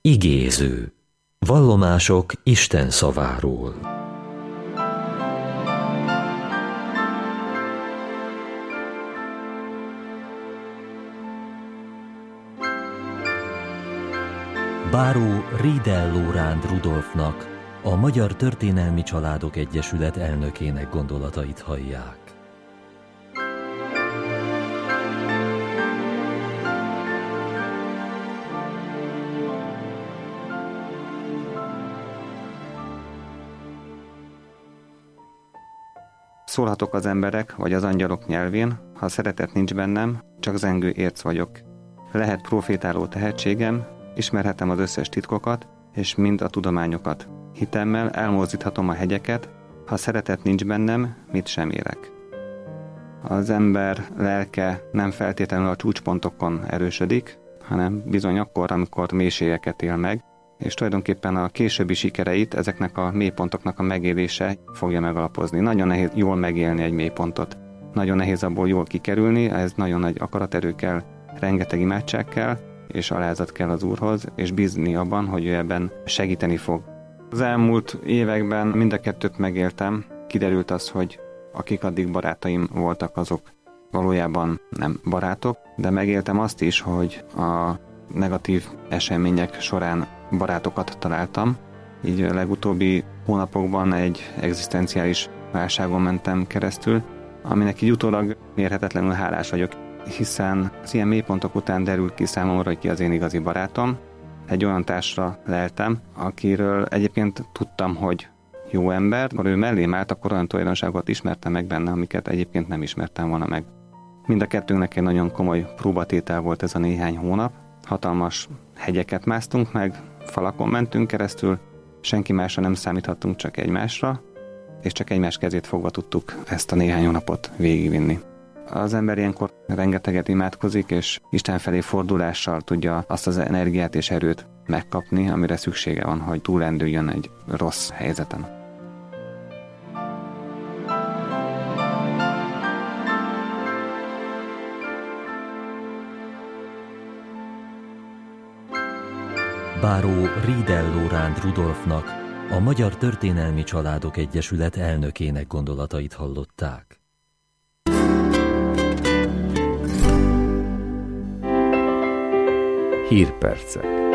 Igéző. Vallomások Isten szaváról. Báró Riedel Lóránd Rudolfnak, a Magyar Történelmi Családok Egyesület elnökének gondolatait hallják. Szólhatok az emberek vagy az angyalok nyelvén, ha szeretet nincs bennem, csak zengő érc vagyok. Lehet profétáló tehetségem, ismerhetem az összes titkokat, és mind a tudományokat. Hitemmel elmozdíthatom a hegyeket, ha szeretet nincs bennem, mit sem érek. Az ember lelke nem feltétlenül a csúcspontokon erősödik, hanem bizony akkor, amikor mélységeket él meg, és tulajdonképpen a későbbi sikereit ezeknek a mélypontoknak a megélése fogja megalapozni. Nagyon nehéz jól megélni egy mélypontot. Nagyon nehéz abból jól kikerülni, ez nagyon nagy akaraterő kell, rengeteg imádság kell, és alázat kell az Úrhoz, és bízni abban, hogy ő ebben segíteni fog. Az elmúlt években mind a kettőt megéltem, kiderült az, hogy akik addig barátaim voltak, azok valójában nem barátok, de megéltem azt is, hogy a negatív események során barátokat találtam. Így a legutóbbi hónapokban egy egzisztenciális válságon mentem keresztül, aminek így utólag mérhetetlenül hálás vagyok, hiszen az ilyen mélypontok után derült ki számomra, hogy ki az én igazi barátom. Egy olyan társra leltem, akiről egyébként tudtam, hogy jó ember, ha ő mellém állt, akkor olyan tulajdonságokat ismertem meg benne, amiket egyébként nem ismertem volna meg. Mind a kettőnknek egy nagyon komoly próbatétel volt ez a néhány hónap. Hatalmas hegyeket másztunk meg, falakon mentünk keresztül, senki másra nem számíthattunk, csak egymásra, és csak egymás kezét fogva tudtuk ezt a néhány hónapot végigvinni. Az ember ilyenkor rengeteget imádkozik, és Isten felé fordulással tudja azt az energiát és erőt megkapni, amire szüksége van, hogy túlendüljön egy rossz helyzeten. Báró Riedel Lóránd Rudolfnak, a Magyar Történelmi Családok Egyesület elnökének gondolatait hallották. Hírpercek.